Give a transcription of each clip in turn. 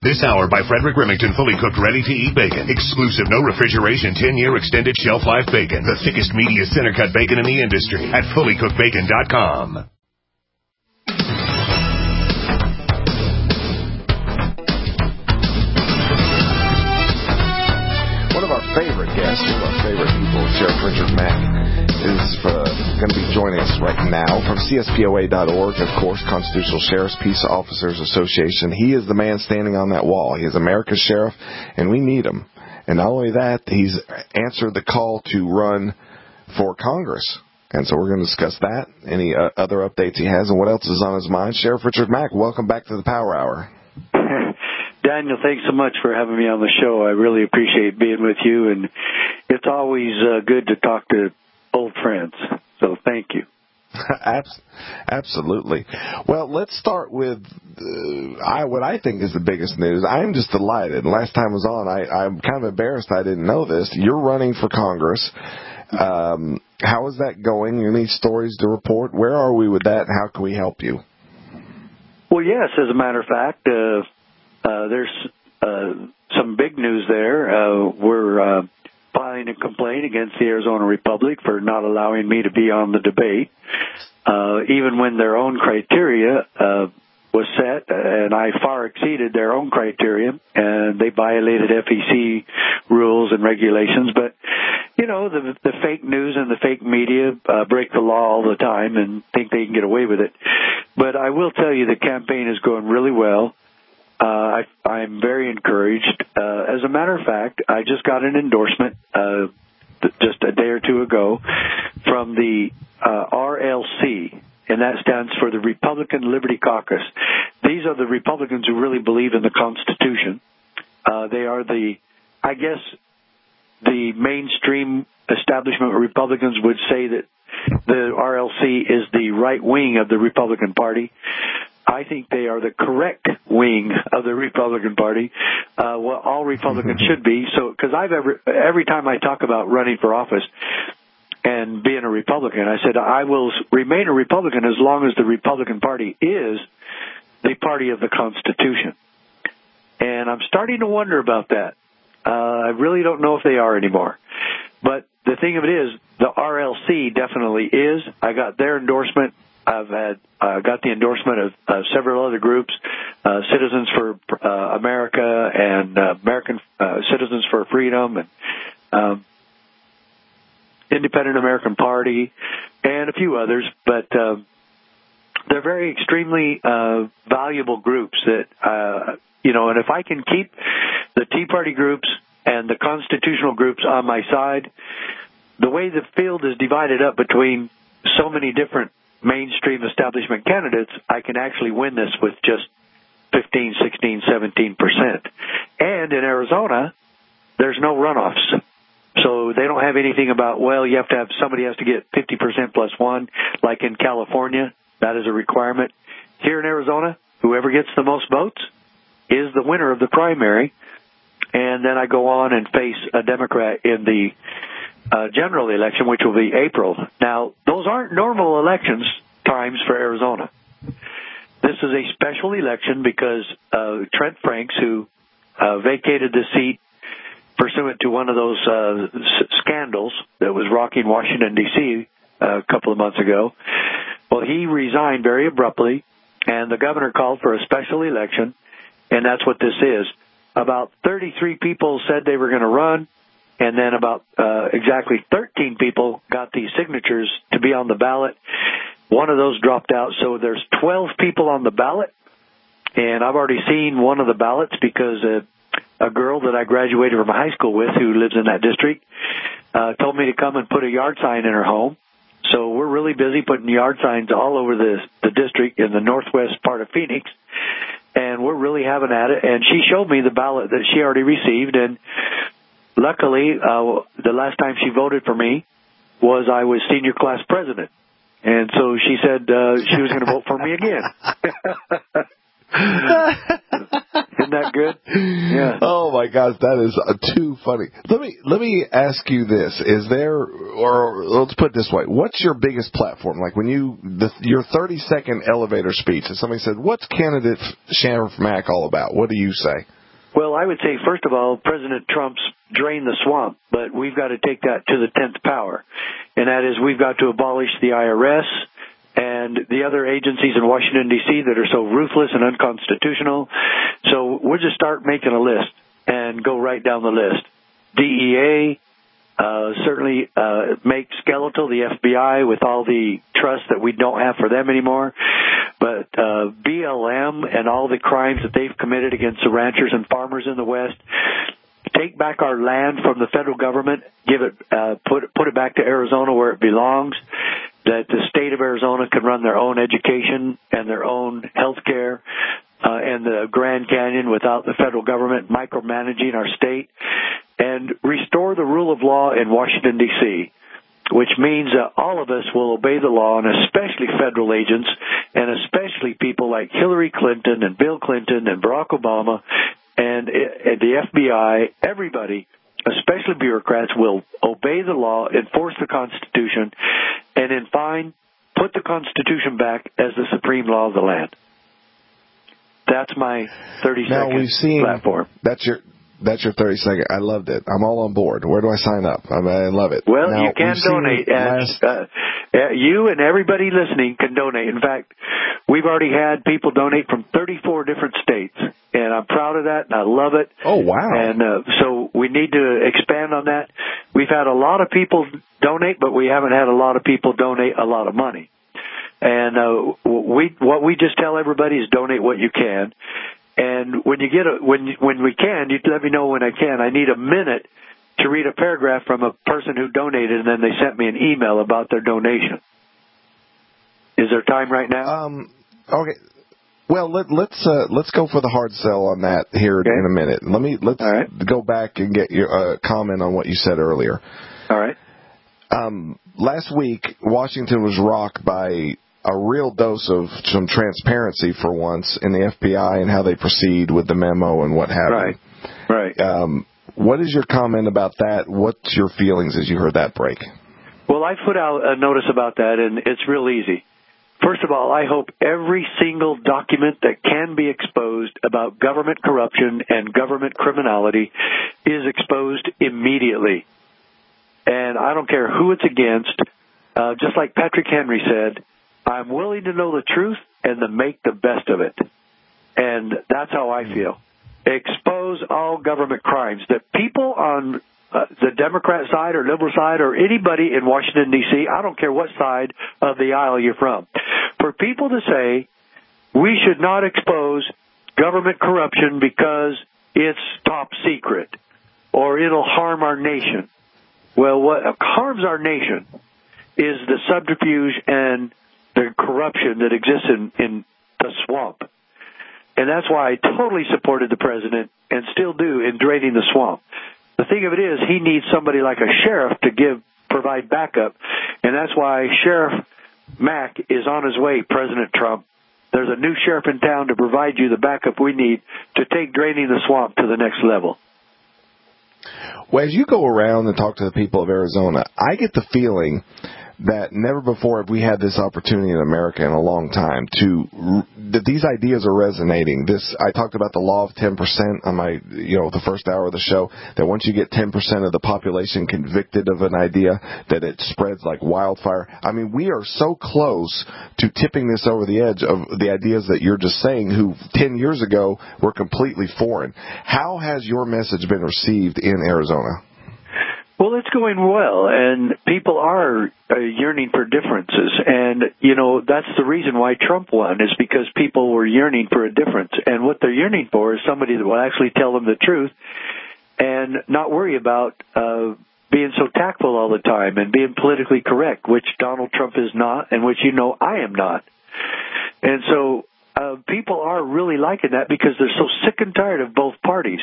This hour by Frederick Remington, fully cooked, ready-to-eat bacon. Exclusive, no refrigeration, 10-year extended shelf life bacon. The thickest, meatiest, center-cut bacon in the industry at fullycookedbacon.com. One of our favorite guests, one of our favorite people, Sheriff Richard Mack, is going to be joining us right now from CSPOA.org, of course, Constitutional Sheriffs Peace Officers Association. He is the man standing on that wall. He is America's sheriff, and we need him. And not only that, he's answered the call to run for Congress. And so we're going to discuss that, any other updates he has, and what else is on his mind. Sheriff Richard Mack, welcome back to the Power Hour. Daniel, thanks so much for having me on the show. I really appreciate being with you, and it's always good to talk to old friends. So thank you. Absolutely. Well, let's start with what I think is the biggest news. I'm just delighted. Last time I was on, I'm kind of embarrassed I didn't know this. You're running for Congress. How is that going? Any stories to report? Where are we with that? How can we help you? Well, yes, as a matter of fact, there's some big news there. We're filing a complaint against the Arizona Republic for not allowing me to be on the debate, even when their own criteria was set, and I far exceeded their own criteria, and they violated FEC rules and regulations. But, you know, the fake news and the fake media break the law all the time and think they can get away with it. But I will tell you the campaign is going really well. I'm very encouraged. As a matter of fact, I just got an endorsement just a day or two ago from the RLC, and that stands for the Republican Liberty Caucus. These are the Republicans who really believe in the Constitution. They are the mainstream establishment Republicans would say that the RLC is the right wing of the Republican Party. I think they are the correct wing of the Republican Party, what all Republicans should be. So, because every time I talk about running for office and being a Republican, I said I will remain a Republican as long as the Republican Party is the party of the Constitution. And I'm starting to wonder about that. I really don't know if they are anymore. But the thing of it is, the RLC definitely is. I got their endorsement. I've got the endorsement of several other groups, Citizens for America and American Citizens for Freedom and Independent American Party and a few others. But they're very extremely valuable groups that, and if I can keep the Tea Party groups and the constitutional groups on my side, the way the field is divided up between so many different mainstream establishment candidates, I can actually win this with just 15, 16, 17%. And in Arizona, there's no runoffs. So they don't have anything about, you have to have, somebody has to get 50% plus one, like in California. That is a requirement. Here in Arizona, whoever gets the most votes is the winner of the primary. And then I go on and face a Democrat in the general election, which will be April. Now, those aren't normal elections times for Arizona. This is a special election because Trent Franks, who vacated the seat pursuant to one of those scandals that was rocking Washington, D.C. A couple of months ago, he resigned very abruptly, and the governor called for a special election, and that's what this is. About 33 people said they were going to run, and then about exactly 13 people got the signatures to be on the ballot. One of those dropped out, so there's 12 people on the ballot, and I've already seen one of the ballots because a girl that I graduated from high school with who lives in that district told me to come and put a yard sign in her home. So we're really busy putting yard signs all over the district in the northwest part of Phoenix, and we're really having at it. And she showed me the ballot that she already received, and luckily, the last time she voted for me was I was senior class president. And so she said she was going to vote for me again. Isn't that good? Yeah. Oh my gosh, that is too funny. Let me ask you this: is there, or let's put it this way, what's your biggest platform? Like when your 30-second elevator speech, and somebody said, "What's candidate Sheriff Mack all about?" What do you say? Well, I would say, first of all, President Trump's drained the swamp, but we've got to take that to the 10th power. And that is, we've got to abolish the IRS and the other agencies in Washington, D.C. that are so ruthless and unconstitutional. So we'll just start making a list and go right down the list. DEA, certainly make skeletal the FBI with all the trust that we don't have for them anymore. But BLM and all the crimes that they've committed against the ranchers and farmers in the West, take back our land from the federal government, give it, put it back to Arizona where it belongs, that the state of Arizona can run their own education and their own health care, and the Grand Canyon without the federal government micromanaging our state, and restore the rule of law in Washington, D.C., which means that all of us will obey the law, and especially federal agents, and especially people like Hillary Clinton and Bill Clinton and Barack Obama and the FBI. Everybody, especially bureaucrats, will obey the law, enforce the Constitution, and in fine, put the Constitution back as the supreme law of the land. That's my 30-second platform. That's your 30-second. I loved it. I'm all on board. Where do I sign up? I love it. Well, now, you can donate. You and everybody listening can donate. In fact, we've already had people donate from 34 different states, and I'm proud of that, and I love it. Oh, wow. And so we need to expand on that. We've had a lot of people donate, but we haven't had a lot of people donate a lot of money. And what we just tell everybody is donate what you can. And when you get when we can, you let me know when I can. I need a minute to read a paragraph from a person who donated, and then they sent me an email about their donation. Is there time right now? Okay. Well, let's go for the hard sell on that here in a minute. Let's go back and get your comment on what you said earlier. All right. Last week, Washington was rocked by a real dose of some transparency for once in the FBI and how they proceed with the memo and what have you. Right. What is your comment about that? What's your feelings as you heard that break? Well, I put out a notice about that, and it's real easy. First of all, I hope every single document that can be exposed about government corruption and government criminality is exposed immediately. And I don't care who it's against. Just like Patrick Henry said, I'm willing to know the truth and to make the best of it. And that's how I feel. Expose all government crimes. That people on the Democrat side or liberal side or anybody in Washington, D.C., I don't care what side of the aisle you're from, for people to say we should not expose government corruption because it's top secret or it'll harm our nation. Well, what harms our nation is the subterfuge and the corruption that exists in the swamp. And that's why I totally supported the president and still do in draining the swamp. The thing of it is, he needs somebody like a sheriff to provide backup. And that's why Sheriff Mack is on his way, President Trump. There's a new sheriff in town to provide you the backup we need to take draining the swamp to the next level. Well, as you go around and talk to the people of Arizona, I get the feeling that never before have we had this opportunity in America in a long time that these ideas are resonating. I talked about the law of 10% on my, the first hour of the show, that once you get 10% of the population convicted of an idea, that it spreads like wildfire. I mean, we are so close to tipping this over the edge of the ideas that you're just saying, who 10 years ago were completely foreign. How has your message been received in Arizona? Well, it's going well, and people are yearning for differences. And, that's the reason why Trump won, is because people were yearning for a difference. And what they're yearning for is somebody that will actually tell them the truth and not worry about being so tactful all the time and being politically correct, which Donald Trump is not and which I am not. And so people are really liking that because they're so sick and tired of both parties.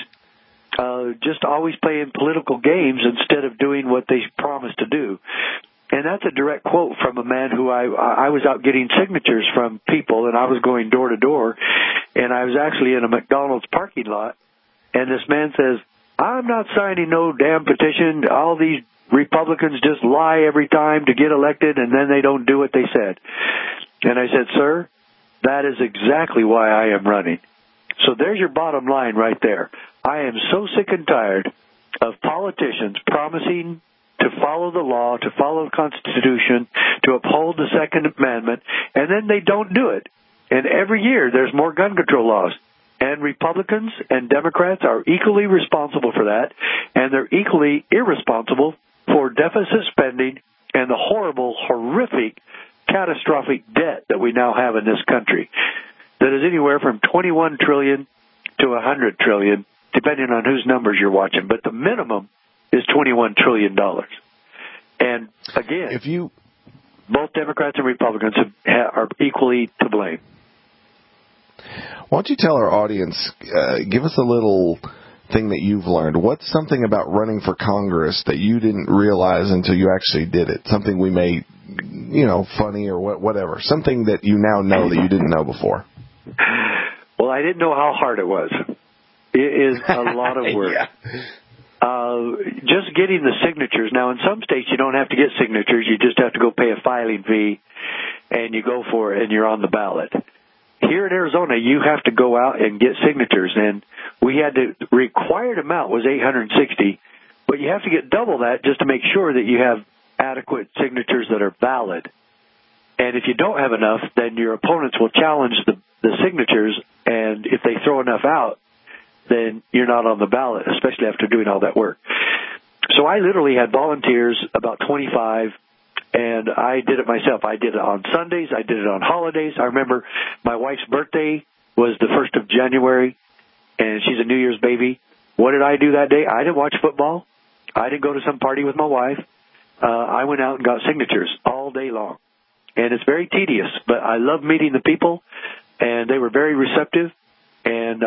Just always playing political games instead of doing what they promised to do. And that's a direct quote from a man who I was out getting signatures from people, and I was going door to door. and I was actually in a McDonald's parking lot, and this man says, I'm not signing no damn petition. All these Republicans just lie every time to get elected, and then they don't do what they said. And I said, sir, that is exactly why I am running. So there's your bottom line right there. I am so sick and tired of politicians promising to follow the law, to follow the Constitution, to uphold the Second Amendment, and then they don't do it. And every year there's more gun control laws. And Republicans and Democrats are equally responsible for that, and they're equally irresponsible for deficit spending and the horrible, horrific, catastrophic debt that we now have in this country that is anywhere from $21 trillion to $100 trillion, depending on whose numbers you're watching. But the minimum is $21 trillion. And again, both Democrats and Republicans are equally to blame. Why don't you tell our audience, give us a little thing that you've learned. What's something about running for Congress that you didn't realize until you actually did it? Something we made, funny or whatever. Something that you now know that you didn't know before. Well, I didn't know how hard it was. It is a lot of work. Yeah. Just getting the signatures. Now, in some states, you don't have to get signatures. You just have to go pay a filing fee, and you go for it, and you're on the ballot. Here in Arizona, you have to go out and get signatures, and the required amount was 860, but you have to get double that just to make sure that you have adequate signatures that are valid. And if you don't have enough, then your opponents will challenge the signatures, and if they throw enough out, then you're not on the ballot, especially after doing all that work. So I literally had volunteers, about 25, and I did it myself. I did it on Sundays. I did it on holidays. I remember my wife's birthday was the 1st of January, and she's a New Year's baby. What did I do that day? I didn't watch football. I didn't go to some party with my wife. I went out and got signatures all day long. And it's very tedious, but I love meeting the people, and they were very receptive, and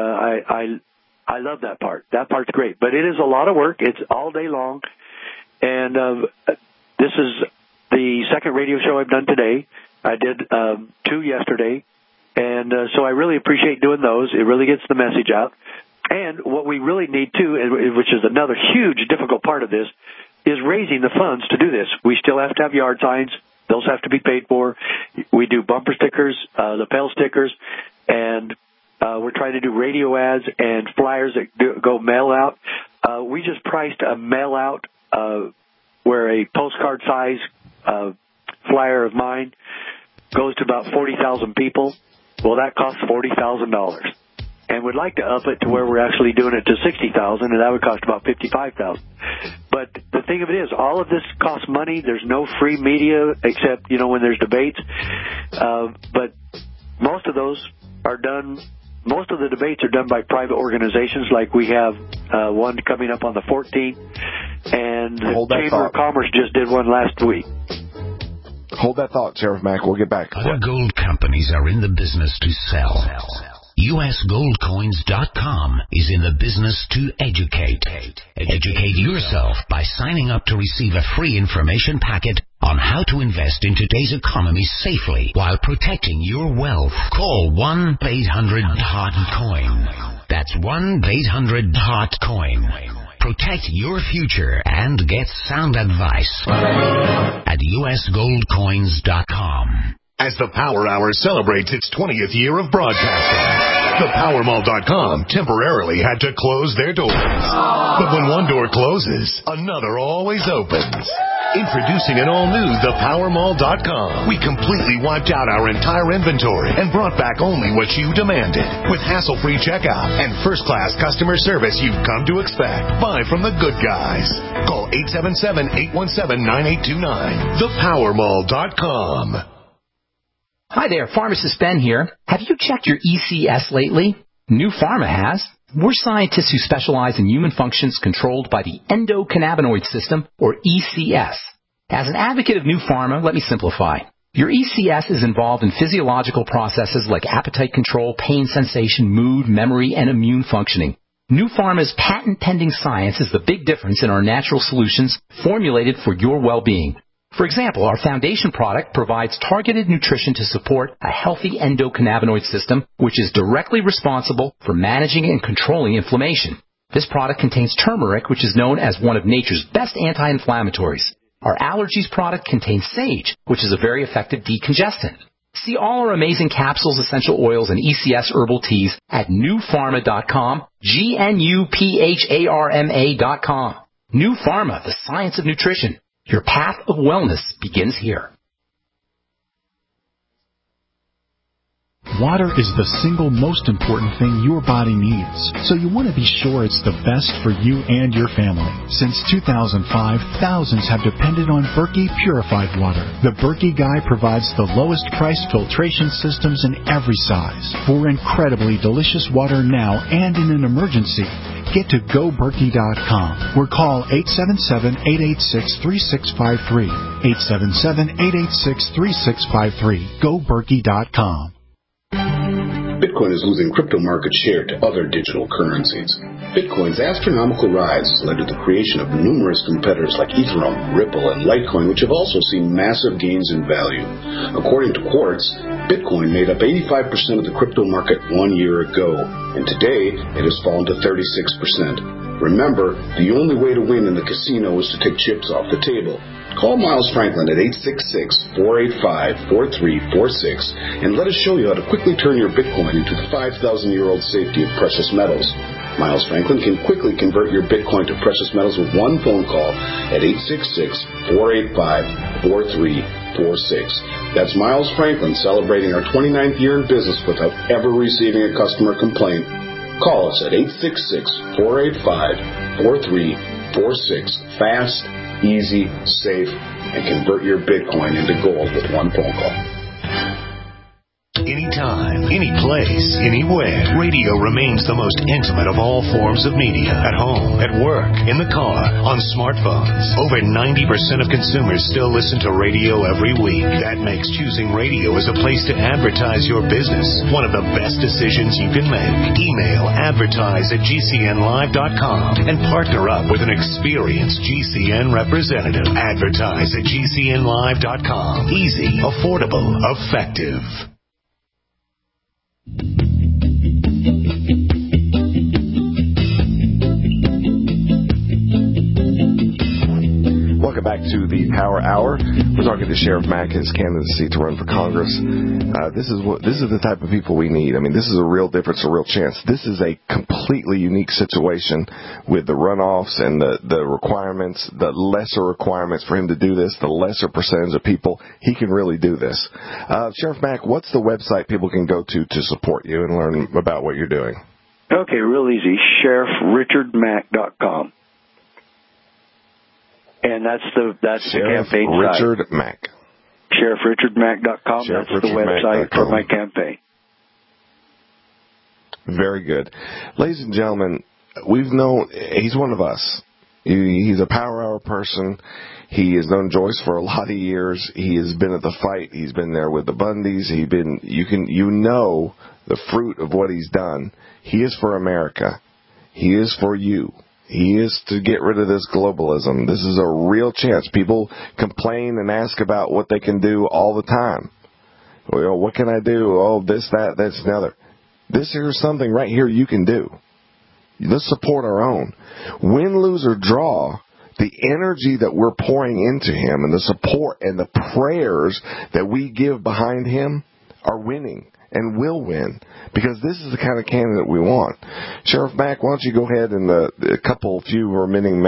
I love that part. That part's great. But it is a lot of work. It's all day long, and this is the second radio show I've done today. I did 2 yesterday, and so I really appreciate doing those. It really gets the message out. And what we really need, too, which is another huge, difficult part of this, is raising the funds to do this. We still have to have yard signs. Those have to be paid for. We do bumper stickers, lapel stickers, and we're trying to do radio ads and flyers that go mail out. We just priced a mail out where a postcard size flyer of mine goes to about 40,000 people. Well, that costs $40,000. And we'd like to up it to where we're actually doing it to $60,000, and that would cost about $55,000. But the thing of it is, all of this costs money. There's no free media except, when there's debates. But most of those are done. Most of the debates are done by private organizations, like we have one coming up on the 14th, and the Chamber of Commerce just did one last week. Hold that thought, Sheriff Mack. We'll get back. Other gold companies are in the business to sell. USGoldCoins.com is in the business to educate. Educate yourself by signing up to receive a free information packet on how to invest in today's economy safely while protecting your wealth. Call 1-800-HOT-COIN. That's 1-800-HOT-COIN. Protect your future and get sound advice at USGoldCoins.com. As the Power Hour celebrates its 20th year of broadcasting, thepowermall.com temporarily had to close their doors. But when one door closes, another always opens. Introducing an all-new thepowermall.com. We completely wiped out our entire inventory and brought back only what you demanded. With hassle-free checkout and first-class customer service you've come to expect. Buy from the good guys. Call 877-817-9829. Thepowermall.com. Hi there, Pharmacist Ben here. Have you checked your ECS lately? New Pharma has. We're scientists who specialize in human functions controlled by the endocannabinoid system, or ECS. As an advocate of New Pharma, let me simplify. Your ECS is involved in physiological processes like appetite control, pain sensation, mood, memory, and immune functioning. New Pharma's patent-pending science is the big difference in our natural solutions formulated for your well-being. For example, our foundation product provides targeted nutrition to support a healthy endocannabinoid system, which is directly responsible for managing and controlling inflammation. This product contains turmeric, which is known as one of nature's best anti-inflammatories. Our allergies product contains sage, which is a very effective decongestant. See all our amazing capsules, essential oils, and ECS herbal teas at newpharma.com, GNUPHARMA.com. New Pharma, the science of nutrition. Your path of wellness begins here. Water is the single most important thing your body needs, so you want to be sure it's the best for you and your family. Since 2005, thousands have depended on Berkey purified water. The Berkey Guy provides the lowest price filtration systems in every size. For incredibly delicious water now and in an emergency, get to GoBerkey.com or call 877-886-3653. 877-886-3653. GoBerkey.com. Bitcoin is losing crypto market share to other digital currencies. Bitcoin's astronomical rise has led to the creation of numerous competitors like Ethereum, Ripple, and Litecoin, which have also seen massive gains in value. According to Quartz, Bitcoin made up 85% of the crypto market 1 year ago, and today it has fallen to 36%. Remember, the only way to win in the casino is to take chips off the table. Call Miles Franklin at 866-485-4346 and let us show you how to quickly turn your Bitcoin into the 5,000-year-old safety of precious metals. Miles Franklin can quickly convert your Bitcoin to precious metals with one phone call at 866-485-4346. That's Miles Franklin celebrating our 29th year in business without ever receiving a customer complaint. Call us at 866-485-4346. Fast, easy, safe, and convert your Bitcoin into gold with one phone call. Anytime, any place, anywhere, radio remains the most intimate of all forms of media. At home, at work, in the car, on smartphones. Over 90% of consumers still listen to radio every week. That makes choosing radio as a place to advertise your business one of the best decisions you can make. Email advertise@gcnlive.com and partner up with an experienced GCN representative. Advertise@gcnlive.com. Easy, affordable, effective. Welcome back to the Power Hour. We're talking to Sheriff Mack, his candidacy to run for Congress. This is the type of people we need. I mean, this is a real difference, a real chance. This is a completely unique situation with the runoffs and the requirements, the lesser requirements for him to do this, the lesser percentage of people. He can really do this. Sheriff Mack, what's the website people can go to support you and learn about what you're doing? Okay, real easy. SheriffRichardMack.com. And that's the campaign Richard site. Mack. SheriffRichardMack.com. That's the website for my campaign. Very good. Ladies and gentlemen, we've known, he's one of us. He's a Power Hour person. He has known Joyce for a lot of years. He has been at the fight. He's been there with the Bundys. You know the fruit of what he's done. He is for America. He is for you. He is to get rid of this globalism. This is a real chance. People complain and ask about what they can do all the time. Well, what can I do? Oh, this, that, that's another. This here's something right here you can do. Let's support our own. Win, lose, or draw, the energy that we're pouring into him and the support and the prayers that we give behind him are winning and will win, because this is the kind of candidate we want. Sheriff Mack, why don't you go ahead and few remaining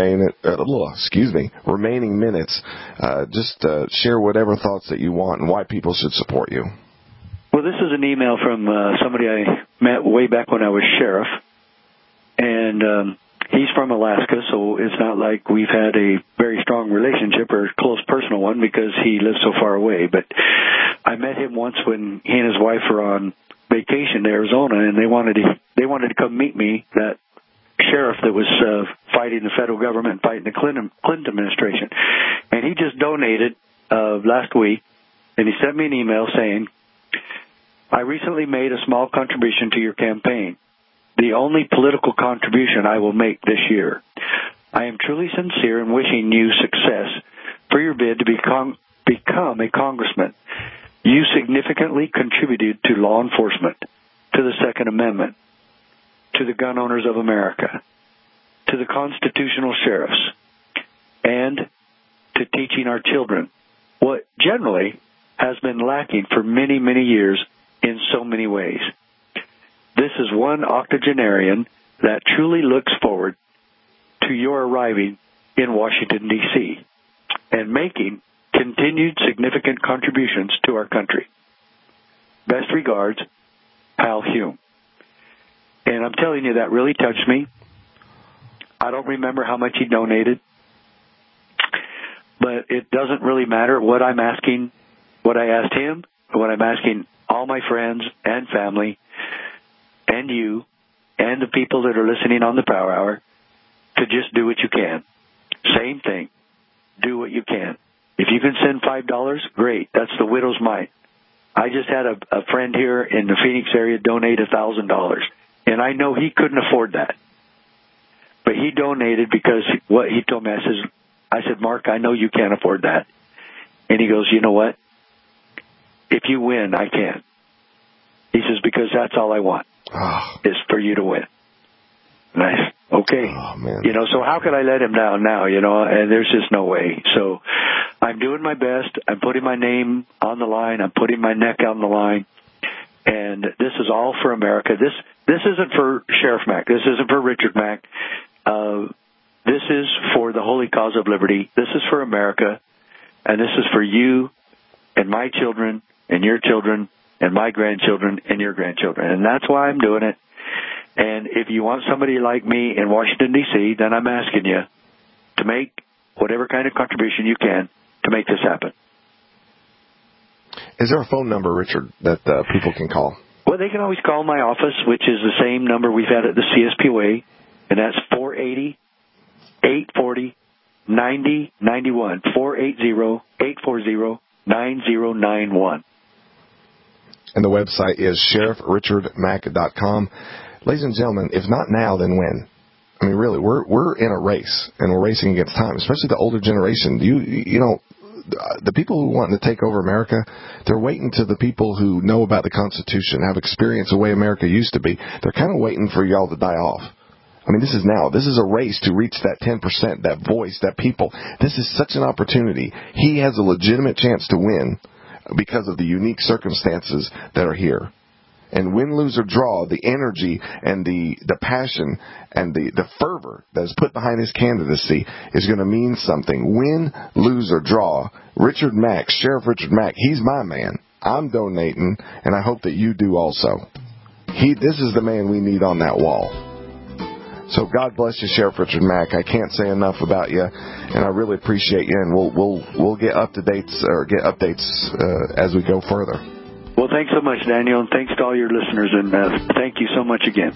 minutes, just share whatever thoughts that you want and why people should support you. Well, this is an email from somebody I met way back when I was sheriff, and he's from Alaska, so it's not like we've had a very strong relationship or a close personal one because he lives so far away. But I met him once when he and his wife were on vacation to Arizona, and they wanted to come meet me, that sheriff that was fighting the federal government, fighting the Clinton administration. And he just donated last week, and he sent me an email saying, "I recently made a small contribution to your campaign. The only political contribution I will make this year. I am truly sincere in wishing you success. for your bid to become a congressman. You significantly contributed to law enforcement, to the Second Amendment, to the gun owners of America, to the constitutional sheriffs, and to teaching our children what generally has been lacking for many, many years in so many ways. This is one octogenarian that truly looks forward to your arriving in Washington, D.C., and making continued significant contributions to our country. Best regards, Hal Hume. And I'm telling you, that really touched me. I don't remember how much he donated, but it doesn't really matter what I'm asking, what I asked him, or what I'm asking all my friends and family and you and the people that are listening on the Power Hour to just do what you can. Same thing. Do what you can. If you can send $5, great. That's the widow's mite. I just had a friend here in the Phoenix area donate $1,000, and I know he couldn't afford that. But he donated because what he told me, I said, Mark, I know you can't afford that. And he goes, you know what? If you win, I can. He says, because that's all I want is for you to win. Nice. Okay. Oh, man. So how could I let him down now, and there's just no way. So I'm doing my best. I'm putting my name on the line. I'm putting my neck on the line. And this is all for America. This isn't for Sheriff Mack. This isn't for Richard Mack. This is for the holy cause of liberty. This is for America. And this is for you and my children and your children and my grandchildren and your grandchildren. And that's why I'm doing it. And if you want somebody like me in Washington, D.C., then I'm asking you to make whatever kind of contribution you can to make this happen. Is there a phone number, Richard, that people can call? Well, they can always call my office, which is the same number we've had at the CSPOA, and that's 480-840-9091, 480-840-9091. And the website is sheriffrichardmack.com. Ladies and gentlemen, if not now, then when? I mean, really, we're in a race, and we're racing against time, especially the older generation. The people who want to take over America, they're waiting to the people who know about the Constitution, have experience the way America used to be. They're kind of waiting for y'all to die off. I mean, this is now. This is a race to reach that 10%, that voice, that people. This is such an opportunity. He has a legitimate chance to win because of the unique circumstances that are here. And win, lose, or draw, the energy and the passion and the fervor that is put behind his candidacy is going to mean something. Win, lose, or draw, Richard Mack, Sheriff Richard Mack, he's my man. I'm donating, and I hope that you do also. This is the man we need on that wall. So God bless you, Sheriff Richard Mack. I can't say enough about you, and I really appreciate you. And we'll get updates as we go further. Well, thanks so much, Daniel, and thanks to all your listeners, and thank you so much again.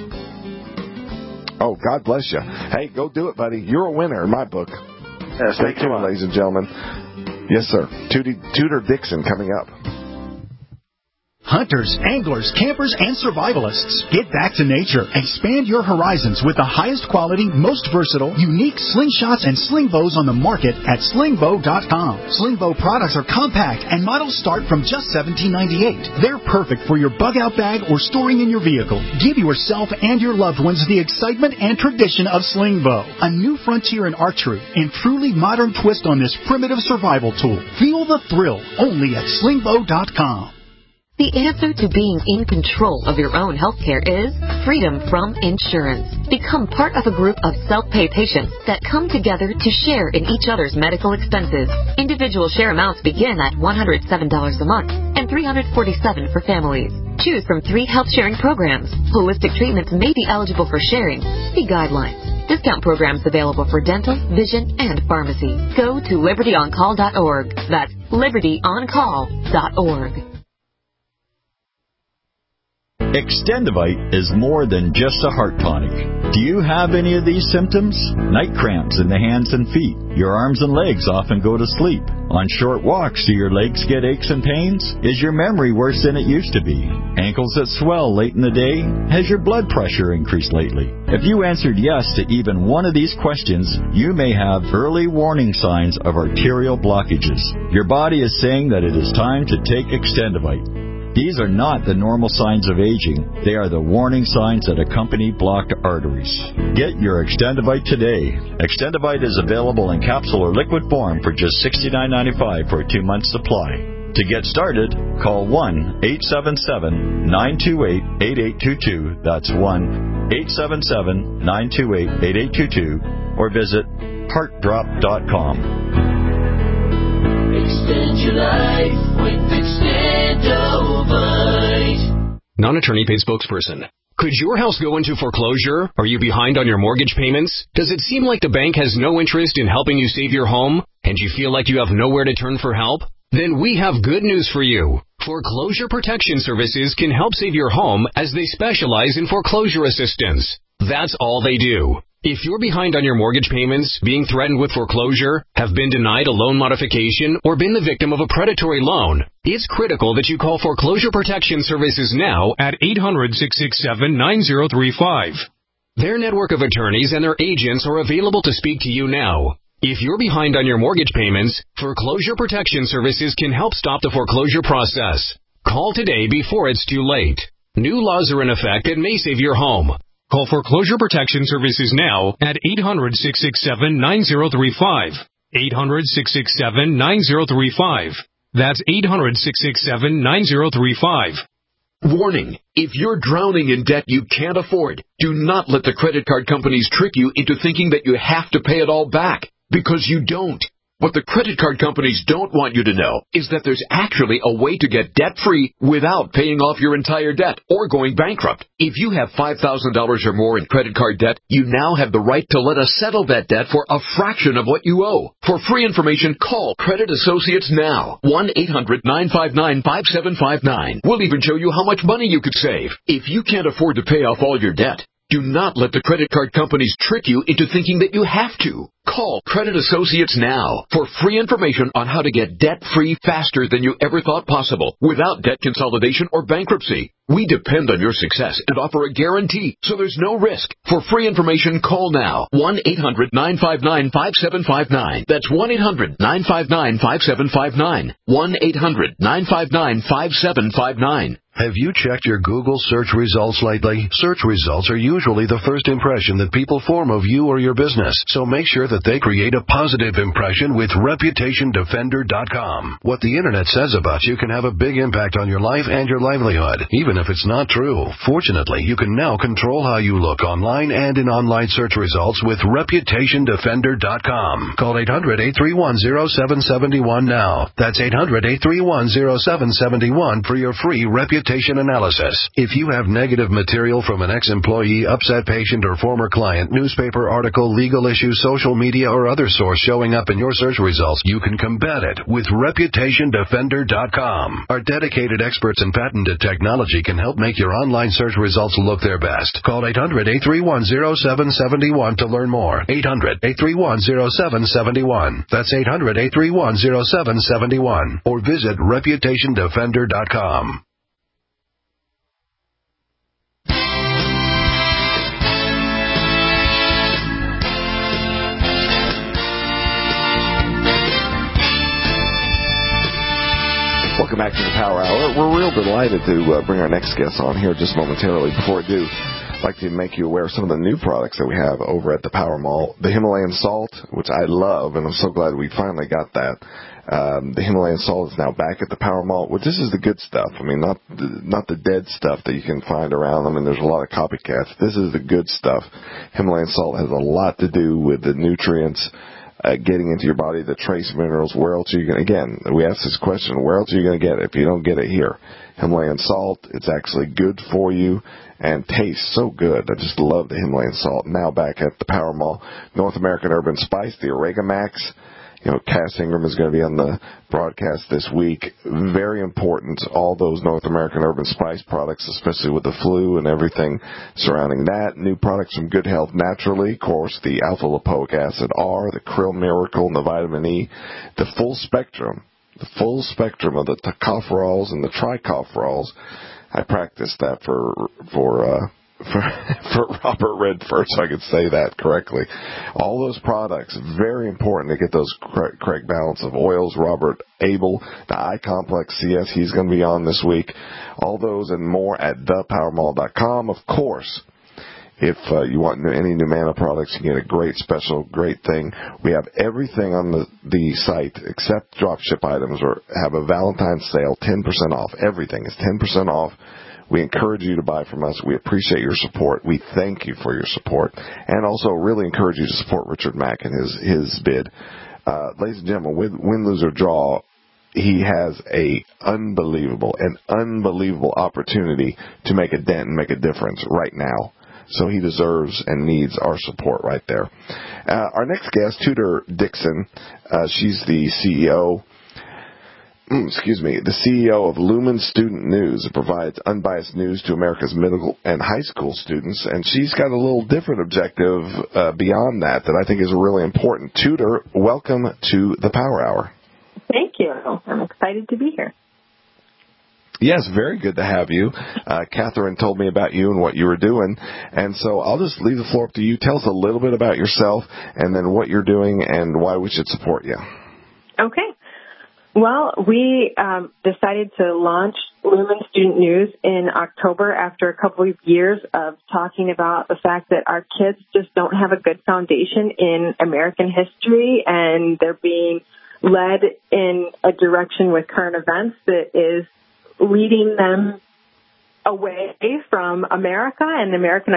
Oh, God bless you. Hey, go do it, buddy. You're a winner in my book. Yes, Stay tuned, ladies and gentlemen. Yes, sir. Tudor Dixon coming up. Hunters, anglers, campers, and survivalists. Get back to nature. Expand your horizons with the highest quality, most versatile, unique slingshots and sling bows on the market at slingbow.com. Slingbow products are compact and models start from just $17.98. They're perfect for your bug-out bag or storing in your vehicle. Give yourself and your loved ones the excitement and tradition of Slingbow, a new frontier in archery and truly modern twist on this primitive survival tool. Feel the thrill only at slingbow.com. The answer to being in control of your own health care is freedom from insurance. Become part of a group of self-pay patients that come together to share in each other's medical expenses. Individual share amounts begin at $107 a month and $347 for families. Choose from 3 health-sharing programs. Holistic treatments may be eligible for sharing. See guidelines. Discount programs available for dental, vision, and pharmacy. Go to libertyoncall.org. That's libertyoncall.org. Extendivite is more than just a heart tonic. Do you have any of these symptoms? Night cramps in the hands and feet. Your arms and legs often go to sleep. On short walks, do your legs get aches and pains? Is your memory worse than it used to be? Ankles that swell late in the day? Has your blood pressure increased lately? If you answered yes to even one of these questions, you may have early warning signs of arterial blockages. Your body is saying that it is time to take Extendivite. These are not the normal signs of aging. They are the warning signs that accompany blocked arteries. Get your Extendivite today. Extendivite is available in capsule or liquid form for just $69.95 for a 2-month supply. To get started, call 1-877-928-8822. That's 1-877-928-8822. Or visit heartdrop.com. Extend your life with Extendivite. Non-attorney paid spokesperson. Could your house go into foreclosure? Are you behind on your mortgage payments? Does it seem like the bank has no interest in helping you save your home, and you feel like you have nowhere to turn for help? Then we have good news for you. Foreclosure Protection Services can help save your home as they specialize in foreclosure assistance. That's all they do. If you're behind on your mortgage payments, being threatened with foreclosure, have been denied a loan modification, or been the victim of a predatory loan, it's critical that you call Foreclosure Protection Services now at 800-667-9035. Their network of attorneys and their agents are available to speak to you now. If you're behind on your mortgage payments, Foreclosure Protection Services can help stop the foreclosure process. Call today before it's too late. New laws are in effect that may save your home. Call Foreclosure Protection Services now at 800-667-9035. 800-667-9035. That's 800-667-9035. Warning, if you're drowning in debt you can't afford, do not let the credit card companies trick you into thinking that you have to pay it all back, because you don't. What the credit card companies don't want you to know is that there's actually a way to get debt-free without paying off your entire debt or going bankrupt. If you have $5,000 or more in credit card debt, you now have the right to let us settle that debt for a fraction of what you owe. For free information, call Credit Associates now. 1-800-959-5759. We'll even show you how much money you could save. If you can't afford to pay off all your debt, do not let the credit card companies trick you into thinking that you have to. Call Credit Associates now for free information on how to get debt-free faster than you ever thought possible without debt consolidation or bankruptcy. We depend on your success and offer a guarantee, so there's no risk. For free information, call now. 1-800-959-5759. That's 1-800-959-5759. 1-800-959-5759. Have you checked your Google search results lately? Search results are usually the first impression that people form of you or your business, so make sure that they create a positive impression with ReputationDefender.com. What the Internet says about you can have a big impact on your life and your livelihood, even if it's not true. Fortunately, you can now control how you look online and in online search results with ReputationDefender.com. Call 800-831-0771 now. That's 800-831-0771 for your free reputation analysis. If you have negative material from an ex-employee, upset patient, or former client, newspaper article, legal issue, social media, or other source showing up in your search results, you can combat it with ReputationDefender.com. Our dedicated experts in patented technology can help make your online search results look their best. Call 800-831-0771 to learn more. 800-831-0771. That's 800-831-0771. Or visit ReputationDefender.com. Welcome back to the Power Hour. We're real delighted to bring our next guest on here just momentarily. Before I do, I'd like to make you aware of some of the new products that we have over at the Power Mall. The Himalayan Salt, which I love, and I'm so glad we finally got that. The Himalayan Salt is now back at the Power Mall. Well, this is the good stuff. I mean, not the dead stuff that you can find around them, and there's a lot of copycats. This is the good stuff. Himalayan Salt has a lot to do with the nutrients getting into your body, the trace minerals. Where else are you going to, again, we asked this question, where else are you going to get it if you don't get it here? Himalayan Salt, it's actually good for you and tastes so good. I just love the Himalayan Salt. Now back at the Power Mall. North American Urban Spice, the Orega Max. Cass Ingram is going to be on the broadcast this week. Very important, all those North American Urban Spice products, especially with the flu and everything surrounding that. New products from Good Health Naturally, of course, the Alpha Lipoic Acid R, the Krill Miracle, and the Vitamin E. The full spectrum of the tocopherols and the tricophenols. I practiced that for Robert Redford, so I could say that correctly. All those products, very important to get those correct balance of oils. Robert Abel, the I-Complex CS, he's going to be on this week. All those and more at thepowermall.com. Of course, if you want any Numana products, you get a great special, great thing. We have everything on the site except dropship items or have a Valentine's sale, 10% off. Everything is 10% off. We encourage you to buy from us. We appreciate your support. We thank you for your support. And also really encourage you to support Richard Mack and his bid. Ladies and gentlemen, win, lose, or draw, he has an unbelievable opportunity to make a dent and make a difference right now. So he deserves and needs our support right there. Our next guest, Tudor Dixon, she's the CEO of Lumen Student News. It provides unbiased news to America's middle and high school students, and she's got a little different objective beyond that I think is really important. Tudor, welcome to the Power Hour. Thank you. I'm excited to be here. Yes, very good to have you. Catherine told me about you and what you were doing, and so I'll just leave the floor up to you. Tell us a little bit about yourself and then what you're doing and why we should support you. Okay. Well, we decided to launch Lumen Student News in October after a couple of years of talking about the fact that our kids just don't have a good foundation in American history, and they're being led in a direction with current events that is leading them away from America and American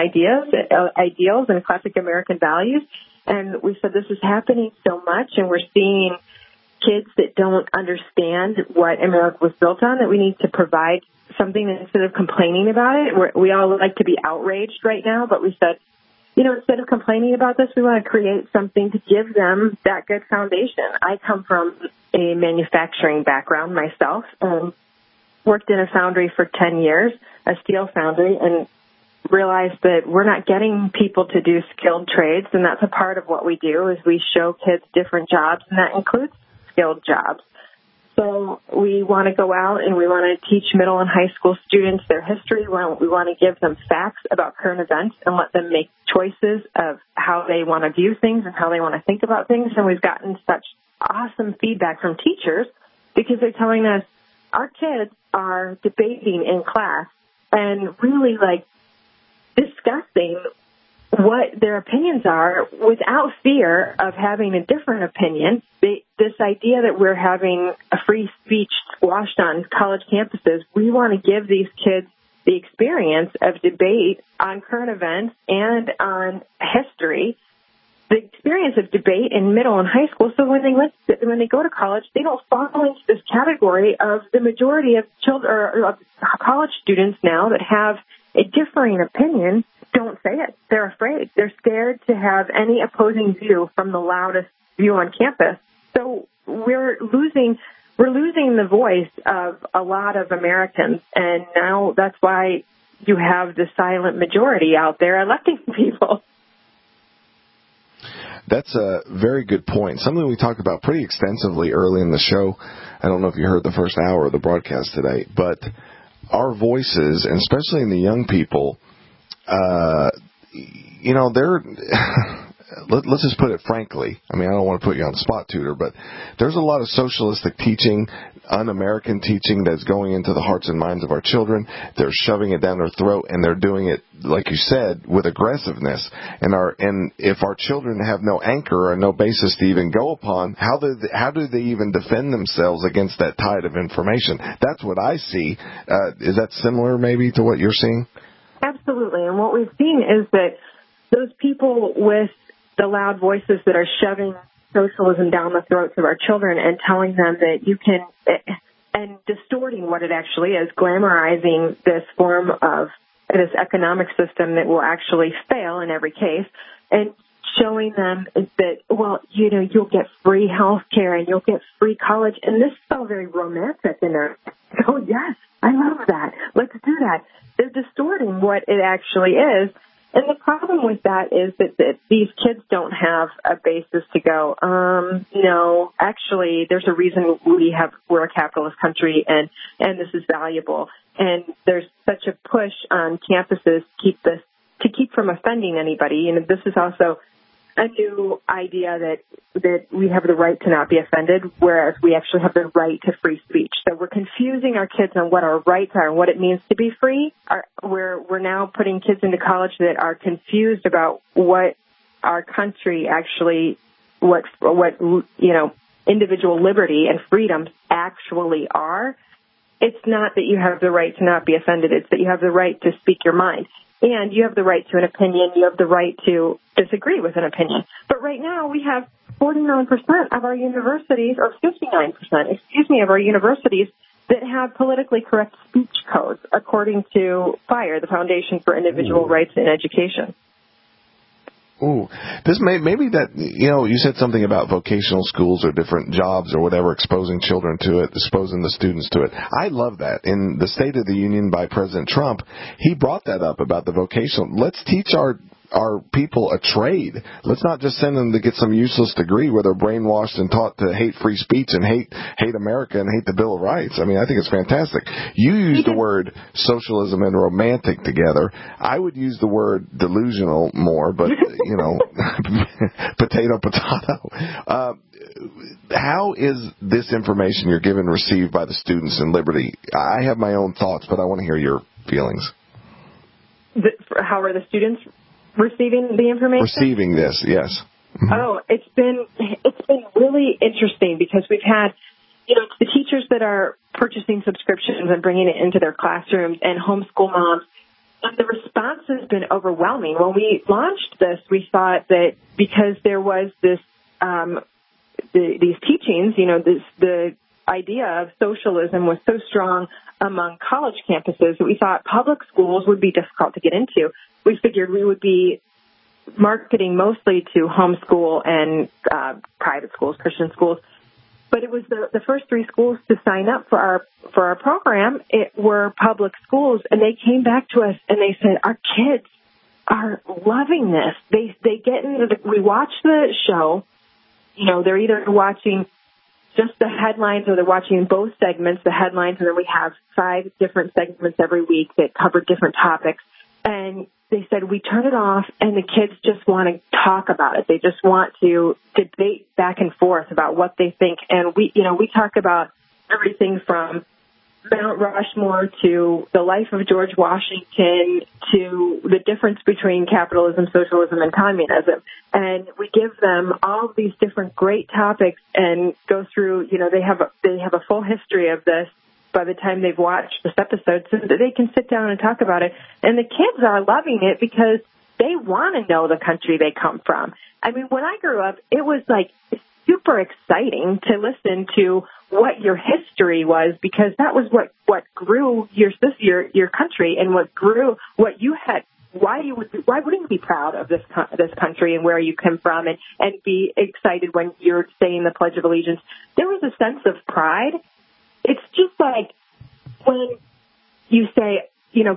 ideals and classic American values. And we said this is happening so much, and we're seeing kids that don't understand what America was built on, that we need to provide something instead of complaining about it. We all like to be outraged right now, but we said, instead of complaining about this, we want to create something to give them that good foundation. I come from a manufacturing background myself and worked in a foundry for 10 years, a steel foundry, and realized that we're not getting people to do skilled trades, and that's a part of what we do is we show kids different jobs, and that includes skilled jobs. So we want to go out and we want to teach middle and high school students their history. We want to give them facts about current events and let them make choices of how they want to view things and how they want to think about things. And we've gotten such awesome feedback from teachers because they're telling us our kids are debating in class and really discussing what their opinions are without fear of having a different opinion. This idea that we're having a free speech squashed on college campuses, we want to give these kids the experience of debate on current events and on history, the experience of debate in middle and high school, so when they go to college, they don't fall into this category of the majority of children or of college students now that have a differing opinion. Don't say it. They're afraid. They're scared to have any opposing view from the loudest view on campus. So we're losing the voice of a lot of Americans, and now that's why you have the silent majority out there electing people. That's a very good point. Something we talked about pretty extensively early in the show. I don't know if you heard the first hour of the broadcast today, but our voices, and especially in the young people, they're, let's just put it frankly. I mean, I don't want to put you on the spot, Tudor, but there's a lot of socialistic teaching, un-American teaching that's going into the hearts and minds of our children. They're shoving it down their throat, and they're doing it, like you said, with aggressiveness. And if our children have no anchor or no basis to even go upon, how do they even defend themselves against that tide of information? That's what I see. Is that similar maybe to what you're seeing? Absolutely. And what we've seen is that those people with the loud voices that are shoving socialism down the throats of our children and telling them that you can, and distorting what it actually is, glamorizing this form of this economic system that will actually fail in every case, and showing them is that, well, you'll get free health care and you'll get free college. And this is all very romantic in there. Oh, yes, I love that. Let's do that. They're distorting what it actually is. And the problem with that is that these kids don't have a basis to go, no, actually, there's a reason we're a capitalist country and this is valuable. And there's such a push on campuses to keep from offending anybody. And this is also a new idea that we have the right to not be offended, whereas we actually have the right to free speech. So we're confusing our kids on what our rights are and what it means to be free. We're now putting kids into college that are confused about what our country actually, what individual liberty and freedoms actually are. It's not that you have the right to not be offended. It's that you have the right to speak your mind. And you have the right to an opinion. You have the right to disagree with an opinion. But right now we have 49% of our universities, or 59%, of our universities that have politically correct speech codes, according to FIRE, the Foundation for Individual Rights in Education. Ooh, this maybe that, you said something about vocational schools or different jobs or whatever, exposing children to it, exposing the students to it. I love that. In the State of the Union by President Trump, he brought that up about the vocational. Let's teach our people a trade. Let's not just send them to get some useless degree where they're brainwashed and taught to hate free speech and hate America and hate the Bill of Rights. I mean, I think it's fantastic. You used the word socialism and romantic together. I would use the word delusional more, but, potato. How is this information you're given received by the students in Liberty? I have my own thoughts, but I want to hear your feelings. How are the students receiving the information? Receiving this, yes. Mm-hmm. Oh, it's been really interesting because we've had, the teachers that are purchasing subscriptions and bringing it into their classrooms and homeschool moms, and the response has been overwhelming. When we launched this, we thought that because there was this, these teachings, the idea of socialism was so strong among college campuses that we thought public schools would be difficult to get into. We figured we would be marketing mostly to homeschool and private schools, Christian schools. But it was the first 3 schools to sign up for our program. It were public schools, and they came back to us and they said, our kids are loving this. They get into we watch the show. They're either watching just the headlines or they're watching both segments, the headlines, and then we have 5 different segments every week that cover different topics. And they said, we turn it off and the kids just want to talk about it. They just want to debate back and forth about what they think. And we talk about everything from Mount Rushmore to the life of George Washington to the difference between capitalism, socialism, and communism. And we give them all of these different great topics and go through, they have a full history of this by the time they've watched this episode so that they can sit down and talk about it. And the kids are loving it because they want to know the country they come from. I mean, when I grew up, it was like super exciting to listen to what your history was because that was what grew your country and what grew what you had. Why wouldn't you be proud of this country and where you come from and be excited when you're saying the Pledge of Allegiance? There was a sense of pride. It's just like when you say,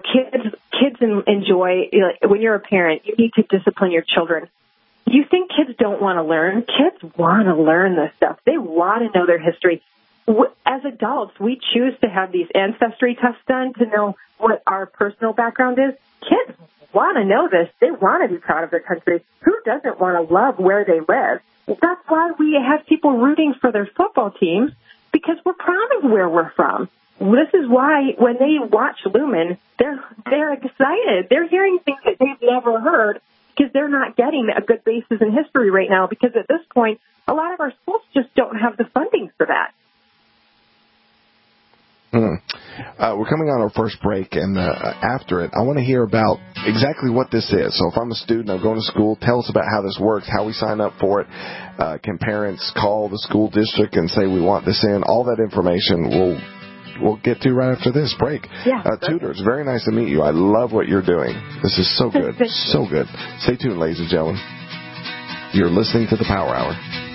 kids enjoy, when you're a parent, you need to discipline your children. You think kids don't want to learn? Kids want to learn this stuff. They want to know their history. As adults, we choose to have these ancestry tests done to know what our personal background is. Kids want to know this. They want to be proud of their country. Who doesn't want to love where they live? That's why we have people rooting for their football teams, because we're proud of where we're from. This is why when they watch Lumen, they're excited. They're hearing things that they've never heard because they're not getting a good basis in history right now, because at this point, a lot of our schools just don't have the funding for that. We're coming on our first break, and after it, I want to hear about exactly what this is. So if I'm a student, I'm going to school, tell us about how this works, how we sign up for it. Can parents call the school district and say we want this in? All that information we'll get to right after this break. Yeah, Tudor, it's very nice to meet you. I love what you're doing. This is so good. So good. Stay tuned, ladies and gentlemen. You're listening to the Power Hour.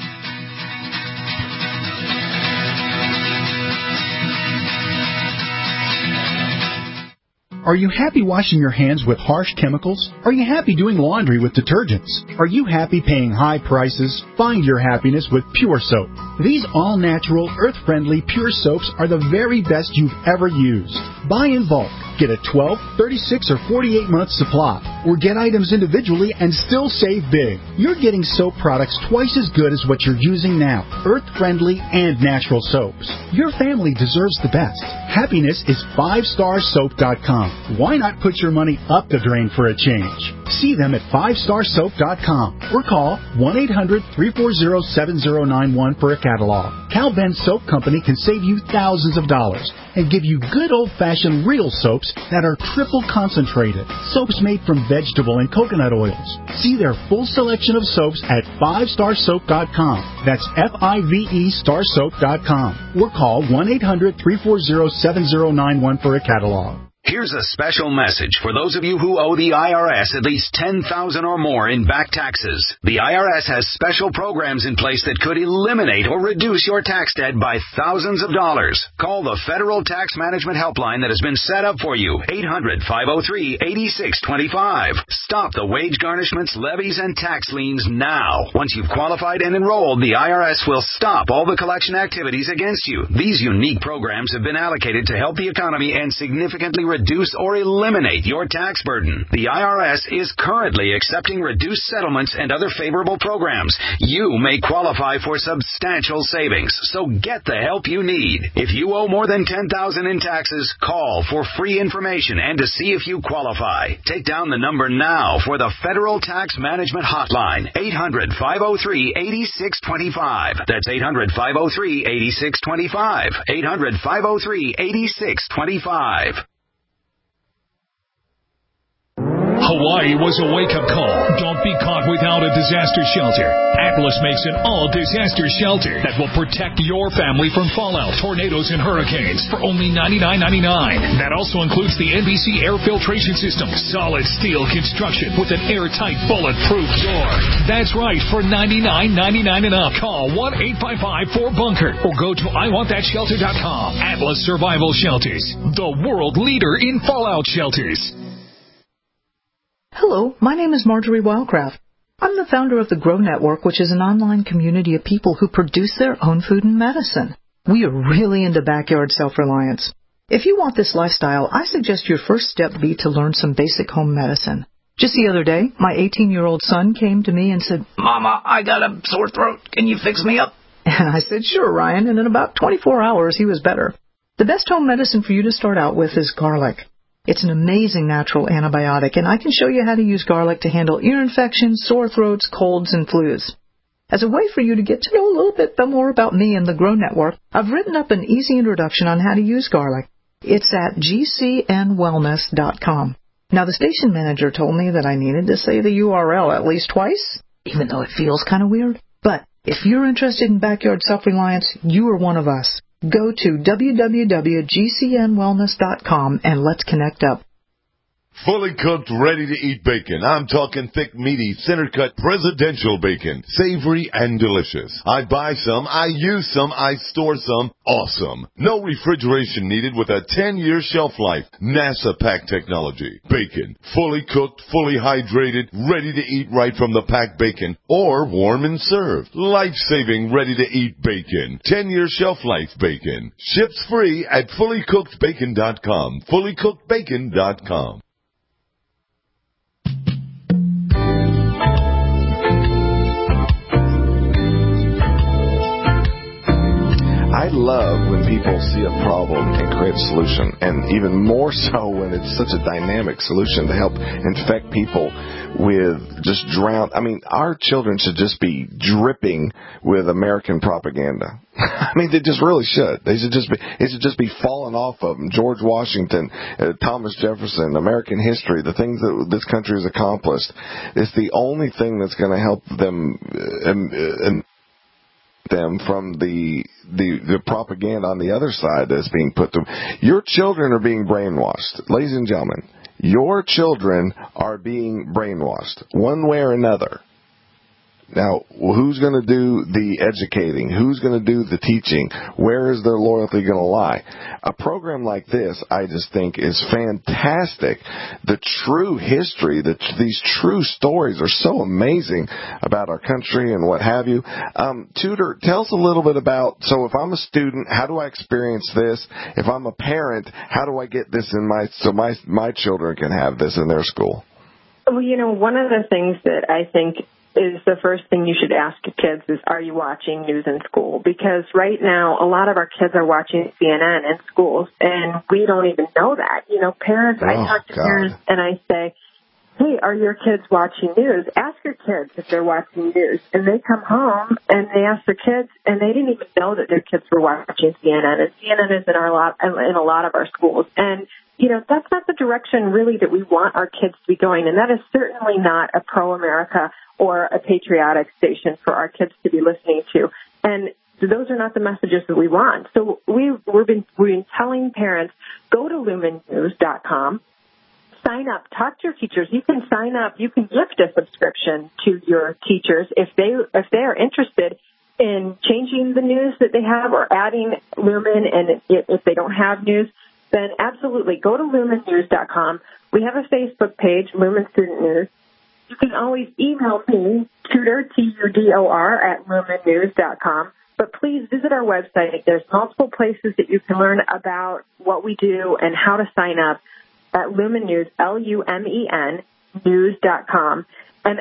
Are you happy washing your hands with harsh chemicals? Are you happy doing laundry with detergents? Are you happy paying high prices? Find your happiness with Pure Soap. These all-natural, earth-friendly Pure Soaps are the very best you've ever used. Buy in bulk. Get a 12, 36, or 48-month supply. Or get items individually and still save big. You're getting soap products twice as good as what you're using now. Earth-friendly and natural soaps. Your family deserves the best. Happiness is 5starsoap.com. Why not put your money up the drain for a change? See them at 5starsoap.com or call 1-800-340-7091 for a catalog. Cal Ben Soap Company can save you thousands of dollars and give you good old-fashioned real soaps that are triple concentrated. Soaps made from vegetable and coconut oils. See their full selection of soaps at 5starsoap.com. That's F-I-V-E starsoap.com. Or call 1-800-340-7091 for a catalog. Here's a special message for those of you who owe the IRS at least $10,000 or more in back taxes. The IRS has special programs in place that could eliminate or reduce your tax debt by thousands of dollars. Call the Federal Tax Management Helpline that has been set up for you. 800-503-8625. Stop the wage garnishments, levies, and tax liens now. Once you've qualified and enrolled, the IRS will stop all the collection activities against you. These unique programs have been allocated to help the economy and significantly reduce or eliminate your tax burden. The IRS is currently accepting reduced settlements and other favorable programs. You may qualify for substantial savings, so get the help you need. If you owe more than $10,000 in taxes, call for free information and to see if you qualify. Take down the number now for the Federal Tax Management Hotline, 800-503-8625. That's 800-503-8625. 800-503-8625. Hawaii was a wake-up call. Don't be caught without a disaster shelter. Atlas makes an all-disaster shelter that will protect your family from fallout, tornadoes, and hurricanes for only $99.99. That also includes the NBC air filtration system, solid steel construction with an airtight, bulletproof door. That's right, for $99.99 and up. Call 1-855-4BUNKER or go to IWantThatShelter.com. Atlas Survival Shelters, the world leader in fallout shelters. Hello, my name is Marjorie Wildcraft. I'm the founder of the Grow Network, which is an online community of people who produce their own food and medicine. We are really into backyard self-reliance. If you want this lifestyle, I suggest your first step be to learn some basic home medicine. Just the other day, my 18-year-old son came to me and said, "Mama, I got a sore throat. Can you fix me up?" And I said, "Sure, Ryan," and in about 24 hours, he was better. The best home medicine for you to start out with is garlic. It's an amazing natural antibiotic, and I can show you how to use garlic to handle ear infections, sore throats, colds, and flus. As a way for you to get to know a little bit more about me and the Grow Network, I've written up an easy introduction on how to use garlic. It's at gcnwellness.com. Now, the station manager told me that I needed to say the URL at least twice, even though it feels kind of weird. But if you're interested in backyard self-reliance, you are one of us. Go to www.gcnwellness.com and let's connect up. Fully cooked, ready-to-eat bacon. I'm talking thick, meaty, center-cut presidential bacon. Savory and delicious. I buy some, I use some, I store some. Awesome. No refrigeration needed with a 10-year shelf life. NASA pack technology. Bacon. Fully cooked, fully hydrated, ready to eat right from the packed bacon. Or warm and served. Life-saving, ready-to-eat bacon. 10-year shelf life bacon. Ships free at fullycookedbacon.com. Fullycookedbacon.com. I love when people see a problem and create a solution, and even more so when it's such a dynamic solution to help infect people with just drown. I mean, our children should just be dripping with American propaganda. I mean, they just really should. It should just be falling off of them. George Washington, Thomas Jefferson, American history, the things that this country has accomplished. It's the only thing that's going to help them from the propaganda on the other side that's being put to them. Your children are being brainwashed. Ladies and gentlemen, your children are being brainwashed one way or another. Now, who's going to do the educating? Who's going to do the teaching? Where is their loyalty going to lie? A program like this, I just think, is fantastic. The true history, these true stories are so amazing about our country and what have you. Tudor, tell us a little bit about, so if I'm a student, how do I experience this? If I'm a parent, how do I get this so my children can have this in their school? Well, one of the things that I think is the first thing you should ask your kids is, are you watching news in school? Because right now, a lot of our kids are watching CNN in schools, and we don't even know that. Parents, I talk to parents, and I say, hey, are your kids watching news? Ask your kids if they're watching news. And they come home, and they ask their kids, and they didn't even know that their kids were watching CNN. And CNN is in a lot of our schools. And that's not the direction really that we want our kids to be going. And that is certainly not a pro-America or a patriotic station for our kids to be listening to. And those are not the messages that we want. So we've been telling parents, go to lumennews.com, sign up, talk to your teachers. You can sign up. You can gift a subscription to your teachers if they are interested in changing the news that they have or adding Lumen. And if they don't have news, then absolutely go to lumennews.com. We have a Facebook page, Lumen Student News. You can always email me, Tudor, Tudor, at lumennews.com. But please visit our website. There's multiple places that you can learn about what we do and how to sign up at Lumen News, Lumen, news.com. And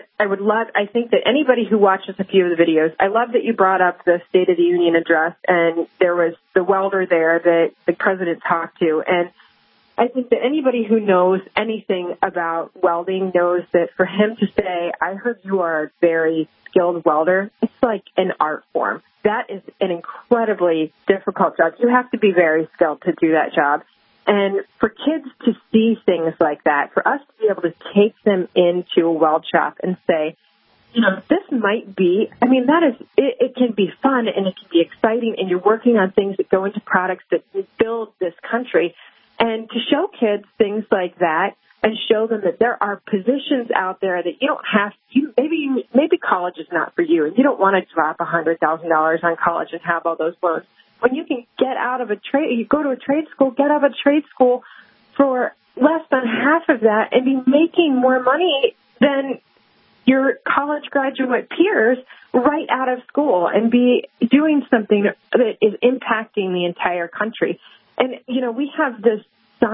I think that anybody who watches a few of the videos, I love that you brought up the State of the Union address, and there was the welder there that the president talked to. And I think that anybody who knows anything about welding knows that for him to say, I heard you are a very skilled welder, it's like an art form. That is an incredibly difficult job. You have to be very skilled to do that job. And for kids to see things like that, for us to be able to take them into a weld shop and say, this might be, it can be fun and it can be exciting, and you're working on things that go into products that build this country. And to show kids things like that and show them that there are positions out there that you don't have to, maybe college is not for you and you don't want to drop $100,000 on college and have all those loans. When you can get out of a trade, you go to a trade school, get out of a trade school for less than half of that and be making more money than your college graduate peers right out of school and be doing something that is impacting the entire country. And, we have this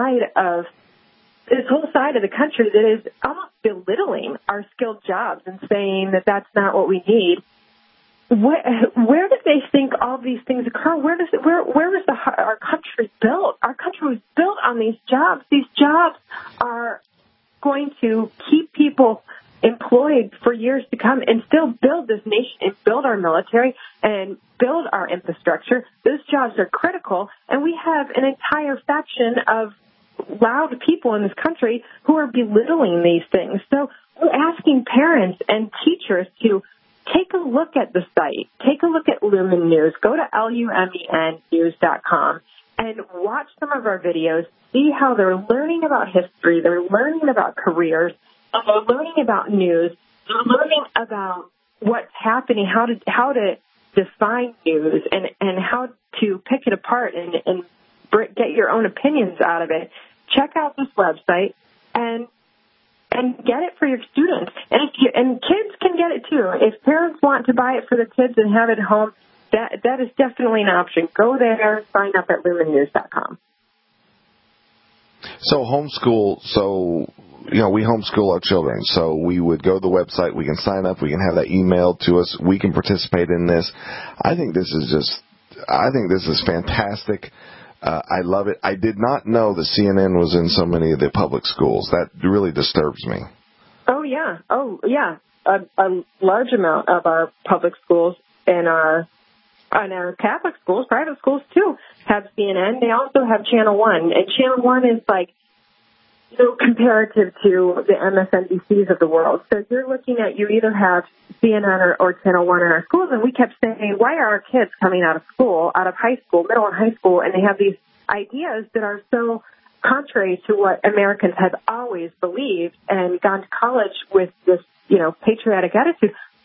whole side of the country that is almost belittling our skilled jobs and saying that that's not what we need. Where did they think all these things occur? Where was our country built? Our country was built on these jobs. These jobs are going to keep people employed for years to come and still build this nation and build our military and build our infrastructure. Those jobs are critical, and we have an entire faction of loud people in this country who are belittling these things. So we're asking parents and teachers to take a look at the site. Take a look at Lumen News. Go to lumennews.com and watch some of our videos. See how they're learning about history. They're learning about careers. And they're learning about news. They're learning about what's happening, how to define news, and how to pick it apart and get your own opinions out of it. Check out this website and get it for your students. And kids can get it too. If parents want to buy it for the kids and have it at home, that is definitely an option. Go there, sign up at lumennews.com. So homeschool, we homeschool our children. So we would go to the website, we can sign up, we can have that emailed to us, we can participate in this. I think this is fantastic. I love it. I did not know that CNN was in so many of the public schools. That really disturbs me. Oh, yeah. A large amount of our public schools and our Catholic schools, private schools too, have CNN. They also have Channel 1. And Channel 1 is like, comparative to the MSNBCs of the world. So you're looking at, you either have CNN or Channel 1 in our schools, and we kept saying, why are our kids coming out of school, out of high school, middle and high school, and they have these ideas that are so contrary to what Americans have always believed and gone to college with this, patriotic attitude.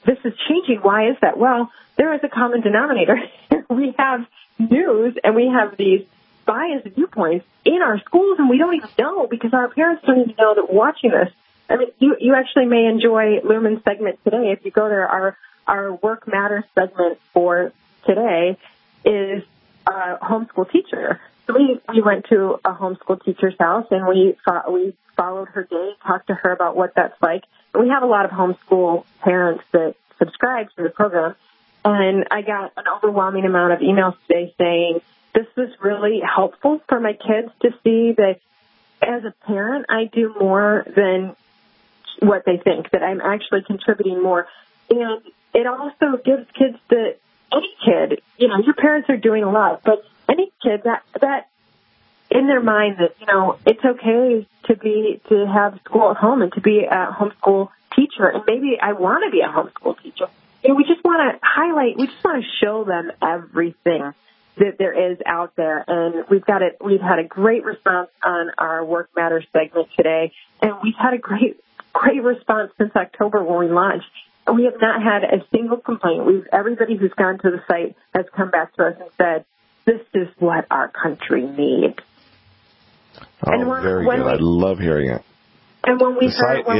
this is changing. Why is that? Well, there is a common denominator. We have news and we have these biased viewpoints in our schools, and we don't even know because our parents don't even know that we're watching this. I mean, you actually may enjoy Lumen's segment today. If you go there, our Work Matters segment for today is a homeschool teacher. So we went to a homeschool teacher's house, and we followed her day, talked to her about what that's like. And we have a lot of homeschool parents that subscribe to the program. And I got an overwhelming amount of emails today saying, this was really helpful for my kids to see that as a parent, I do more than what they think, that I'm actually contributing more. And it also gives kids any kid, your parents are doing a lot, but any kid that in their mind that, it's okay to have school at home and to be a homeschool teacher. And maybe I want to be a homeschool teacher. We just want to show them everything that there is out there. And we've had a great response on our Work Matters segment today. And we've had a great response since October when we launched. And we have not had a single complaint. Everybody who's gone to the site has come back to us and said, this is what our country needs. Oh, very good. I love hearing it. And when we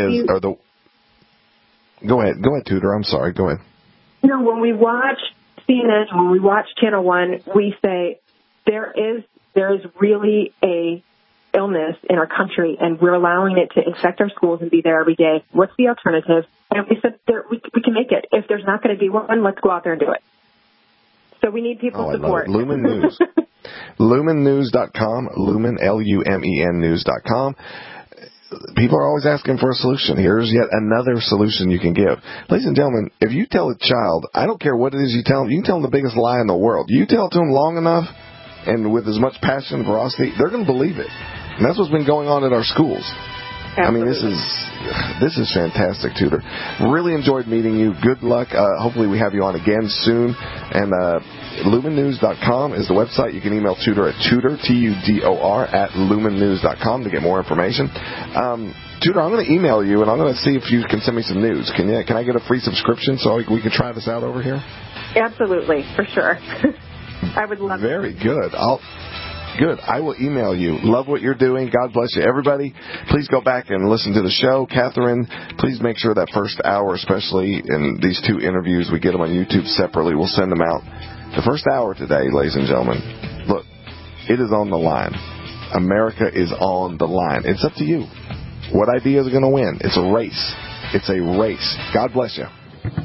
Go ahead, Tudor. I'm sorry. Go ahead. When we watch CNN, when we watch Channel 1, we say there is really a illness in our country, and we're allowing it to infect our schools and be there every day. What's the alternative? And we said we can make it. If there's not going to be one, let's go out there and do it. So we need people's support. Lumen News. LumenNews.com. Lumen, Lumen News.com. People are always asking for a solution. Here's yet another solution you can give. Ladies and gentlemen, if you tell a child, I don't care what it is you tell them, you can tell them the biggest lie in the world. You tell it to them long enough and with as much passion and veracity, they're going to believe it. And that's what's been going on in our schools. Absolutely. I mean, this is fantastic, Tudor. Really enjoyed meeting you. Good luck. Hopefully we have you on again soon. And LumenNews.com is the website. You can email Tudor at Tudor, Tudor, at LumenNews.com to get more information. Tudor, I'm going to email you, and I'm going to see if you can send me some news. Can I get a free subscription so we can try this out over here? Absolutely, for sure. I would love it. Very good. Good. I will email you. Love what you're doing. God bless you. Everybody, please go back and listen to the show. Catherine, please make sure that first hour, especially in these two interviews, we get them on YouTube separately. We'll send them out. The first hour today, ladies and gentlemen, look, it is on the line. America is on the line. It's up to you. What idea is going to win? It's a race. It's a race. God bless you.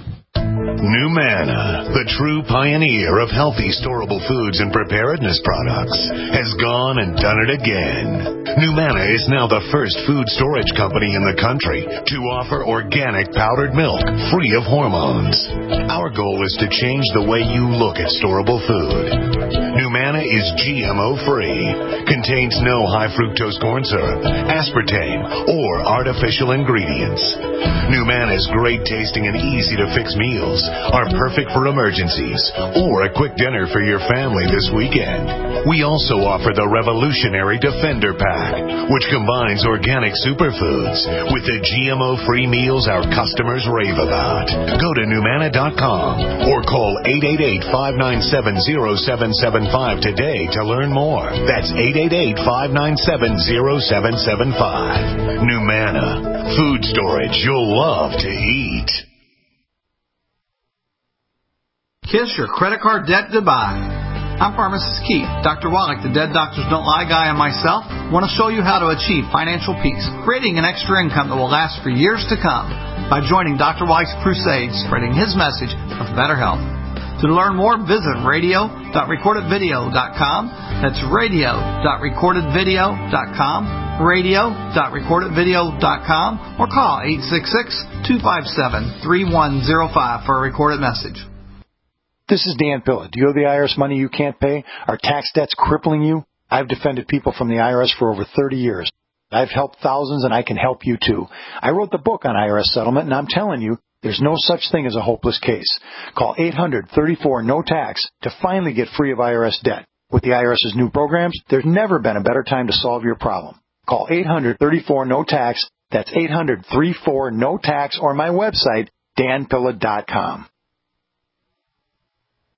NuManna, the true pioneer of healthy storable foods and preparedness products, has gone and done it again. NuManna is now the first food storage company in the country to offer organic powdered milk free of hormones. Our goal is to change the way you look at storable food. NuManna is GMO-free, contains no high fructose corn syrup, aspartame, or artificial ingredients. NuManna's great tasting and easy to fix meals are perfect for emergencies or a quick dinner for your family this weekend. We also offer the revolutionary Defender Pack, which combines organic superfoods with the GMO-free meals our customers rave about. Go to NuManna.com or call 888-597-0775 today to learn more. That's 888-597-0775. NuManna, food storage you'll love to eat. Kiss your credit card debt goodbye. I'm Pharmacist Keith. Dr. Wallach, the Dead Doctors Don't Lie guy, and myself want to show you how to achieve financial peace, creating an extra income that will last for years to come by joining Dr. Wallach's crusade, spreading his message of better health. To learn more, visit radio.recordedvideo.com. That's radio.recordedvideo.com, radio.recordedvideo.com, or call 866-257-3105 for a recorded message. This is Dan Pilla. Do you owe the IRS money you can't pay? Are tax debts crippling you? I've defended people from the IRS for over 30 years. I've helped thousands, and I can help you too. I wrote the book on IRS settlement, and I'm telling you, there's no such thing as a hopeless case. Call 800-34-NO-TAX to finally get free of IRS debt. With the IRS's new programs, there's never been a better time to solve your problem. Call 800-34-NO-TAX. That's 800-34-NO-TAX, or my website, danpilla.com.